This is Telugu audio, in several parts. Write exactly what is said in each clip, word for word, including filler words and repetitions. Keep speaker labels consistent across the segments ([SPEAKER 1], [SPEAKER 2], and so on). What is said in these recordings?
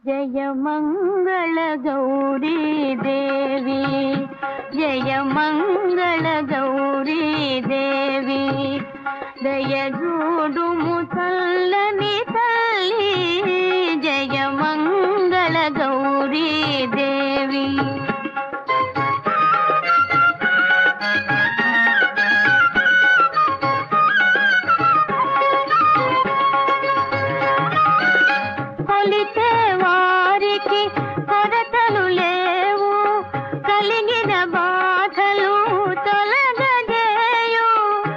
[SPEAKER 1] జయ మంగళ గౌరీ దేవి, జయ మంగళ గౌరీ దేవి, దయ చూడుము చల్లని తల్లి, జయ మంగళ గౌరీ దేవి. కొలిచే వారికి కొరతలు లేవు, కలిగిన బాధలు తొలగజేయు.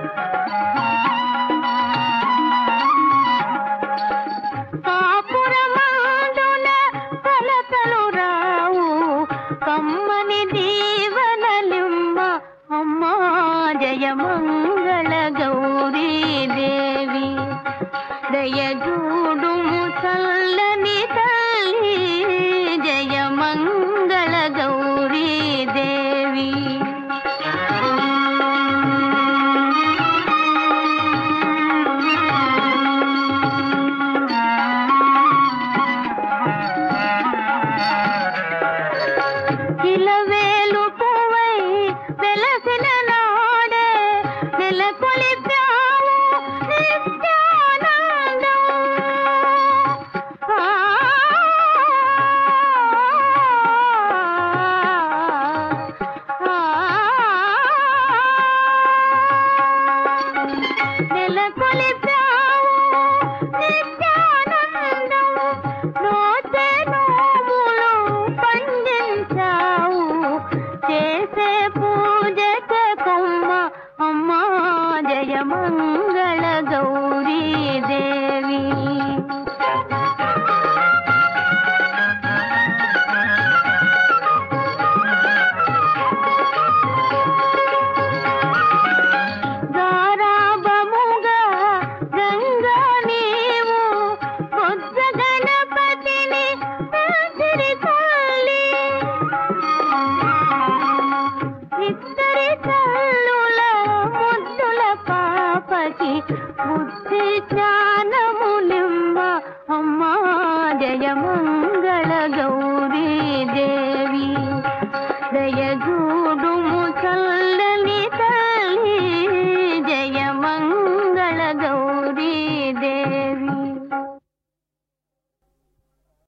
[SPEAKER 1] కాపురమందున కలతలు రావు, కమ్మని దీవనలిమ్మ అమ్మా, జయ మంగళ గౌరీ దేవి, దయ చూడుము చల్లని తల్లి, జయ మంగళ గౌరీ దేవి. ఇలవేలు పువ్వై వెలసిన నాడే నెలకొలిపావు నిత్యానందం. నెలకొలిపావు నిత్యానందం, నోచే నోములు పండించావు, చేసే పూజకే కొమ్మ అమ్మా, జయ మంగళ గౌరీ దేవి. గారాబముగా గంగా నీవు బొజ్జ గణపతిని పెంచిరి తల్లి, ఇద్దరి తల్లుల ముద్దుల పాపకి బుద్ధి జ్ఞానములిమ్మ అమ్మా, జయ మంగళ